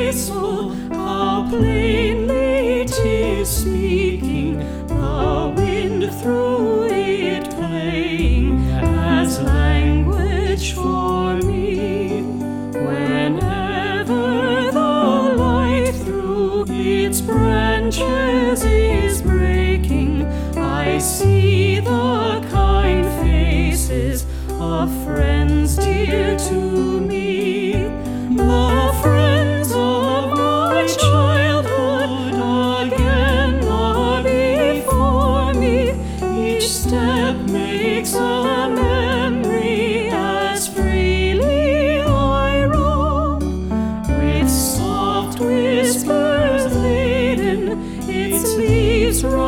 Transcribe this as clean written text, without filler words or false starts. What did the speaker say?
whistle, how plainly 'tis speaking, the wind through it playing as language for me. Whenever the light through its branches is breaking, I see the kind faces of friends dear to me, the friends of my childhood again are before me. Each step makes a memory as freely I roam, with soft whispers laden its leaves